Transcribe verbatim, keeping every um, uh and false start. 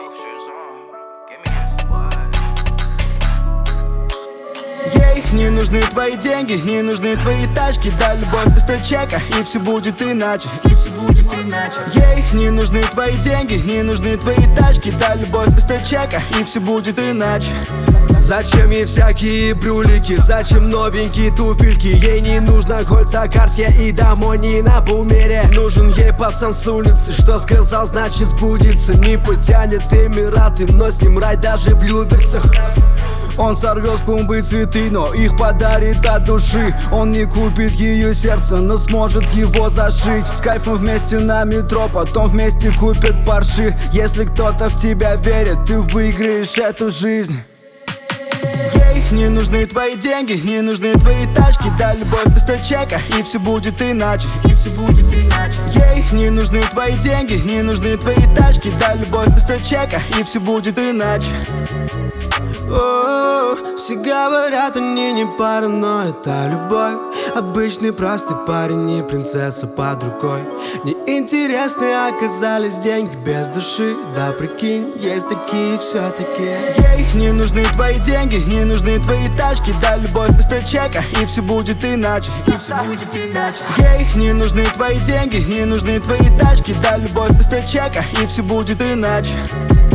Ей не нужны твои деньги, не нужны твои тачки. Дай любовь вместо чека, и все будет иначе, и все будет иначе. Ей не нужны твои деньги, не нужны твои тачки. Дай любовь вместо чека, и все будет иначе. Зачем ей всякие брюлики, зачем новенькие туфельки? Ей не нужно кольца Карсия и домой не на бумере. Нужен ей пацан с улицы, что сказал, значит сбудется. Не потянет Эмираты, но с ним рай даже в Люберцах. Он сорвет с клумбы цветы, но их подарит от души. Он не купит ее сердце, но сможет его зашить. С кайфом вместе на метро, потом вместе купят парши. Если кто-то в тебя верит, ты выиграешь эту жизнь. Ей не нужны твои деньги, не нужны твои тачки. Дай любовь вместо чека, и все будет иначе, и все будет иначе. Ей не нужны твои деньги, не нужны твои тачки. Дай любовь вместо чека, и все будет иначе. О, все говорят, они не пара, но это любовь. Обычный простой парень, не принцесса под рукой. Неинтересные оказались деньги без души. Да прикинь, есть такие все-таки. Ей не нужны твои деньги, не нужны твои тачки. Дай любовь вместо чека, и все будет иначе, и все будет иначе. Ей не нужны твои деньги, не нужны твои тачки. Дай любовь вместо чека, и все будет иначе.